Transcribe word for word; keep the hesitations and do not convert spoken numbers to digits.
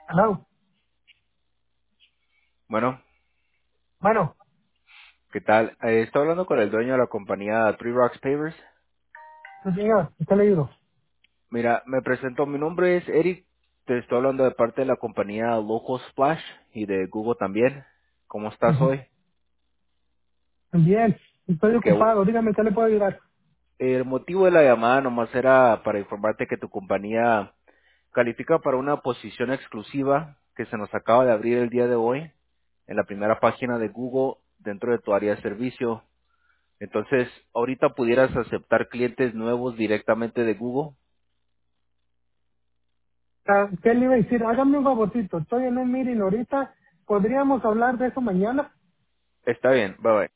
Hello. Bueno, Bueno, ¿qué tal? Eh, estoy hablando con el dueño de la compañía Three Rocks Pavers. sí, señor, ¿qué le digo? Mira, me presento, mi nombre es Eric, te estoy hablando de parte de la compañía Local Splash y de Google también. ¿Cómo estás Ujú. hoy? Bien, estoy Que bu- ocupado, dígame, ¿qué le puedo ayudar? el motivo de la llamada nomás era para informarte que tu compañía califica para una posición exclusiva que se nos acaba de abrir el día de hoy en la primera página de Google dentro de tu área de servicio. Entonces, ahorita pudieras aceptar clientes nuevos directamente de Google. Ah, ¿Qué le iba a decir? Hágame un favorcito, estoy en un meeting ahorita, ¿podríamos hablar de eso mañana? Está bien, bye bye.